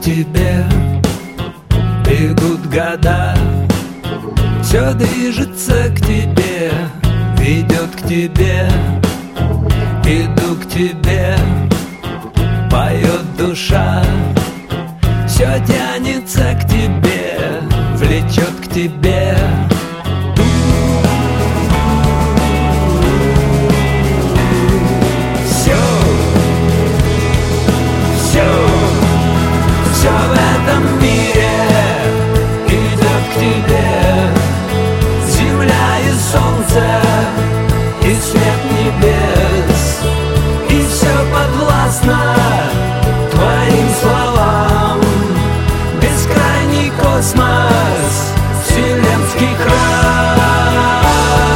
тебе, бегут года, все движется к тебе, ведет к тебе. Иду к тебе, поет душа, все тянется к тебе, влечет к тебе. Все в этом мире идет к тебе, земля и солнце, и свет небес, и все подвластно твоим словам. Бескрайний космос, вселенский храм.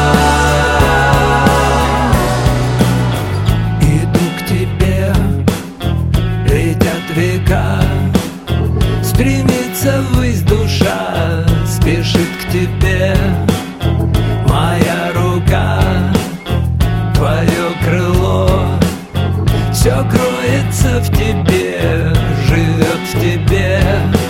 Иду к тебе, летят века, стремится ввысь душа, спешит к тебе. Моя рука, твое крыло, все кроется в тебе, живет в тебе.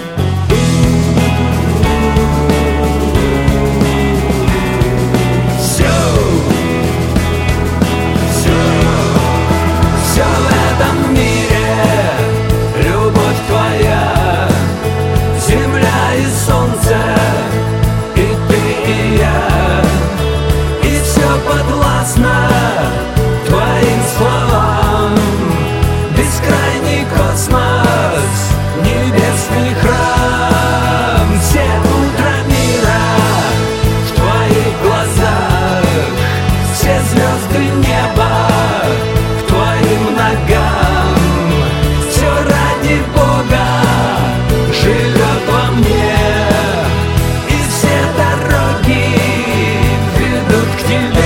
Все в этом мире любовь твоя, земля и солнце, и ты, и я, и все подвластно твоим словам. Бескрайний космос, небесный храм. Все утра мира в твоих глазах, все звезды неба к твоим ногам. Все ради Бога живет во мне, и все дороги ведут к тебе.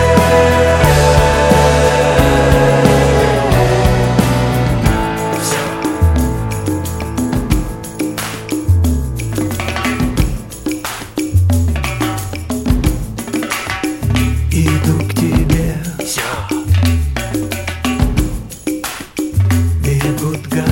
Иду к тебе, все бегут года.